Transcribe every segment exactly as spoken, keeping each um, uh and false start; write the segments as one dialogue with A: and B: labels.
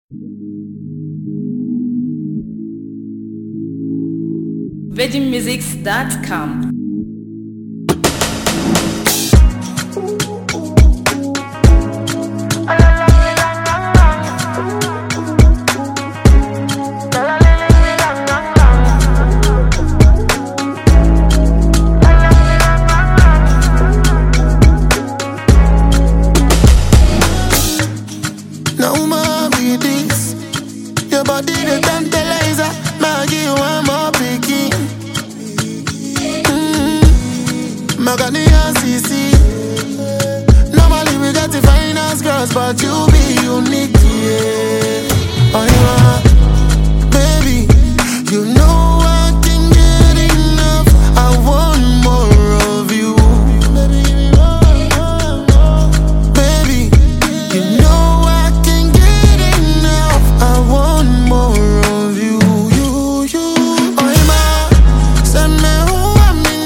A: virgin musics dot com.
B: Normally we get the finest girls, but you be unique, yeah. Oh, you are, baby. You know I can get enough. I want more of you, baby. You know I can get enough. I want more of you, you, you. Oh, you are, send me who I'm in.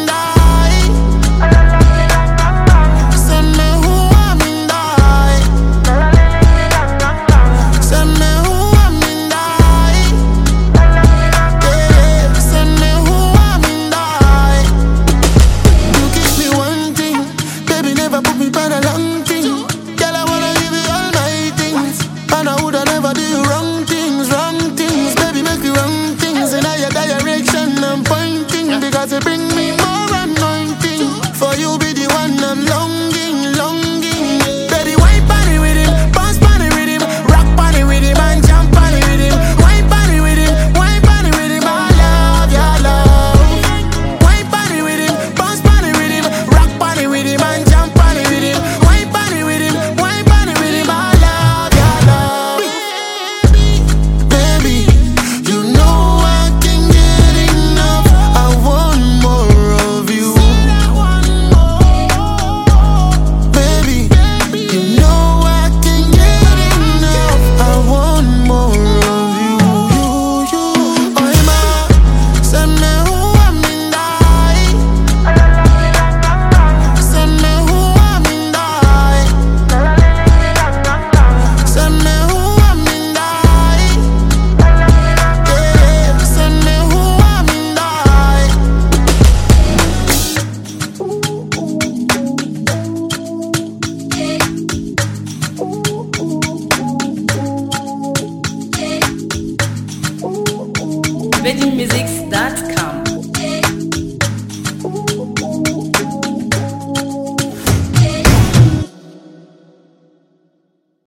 B: Bring me more anointing. For you be the one I'm longing, longing. Baby, wine party with him, bounce party with him, rock party with him, and jump party with him. Wine party with him, wine party with him, I love your love. Wine party with him, bounce party with him, rock party with him, and jump party with him. Wine party with him, wine party with him, I love your love. Baby, you know I can get enough. I want more of you, baby. You know I can get enough. I want more of you, you, you. Oh, ma, send me who I'm in die. Send me who I'm in die. Send me who I'm in die. Yeah, send me who I'm in die.
A: virgin musics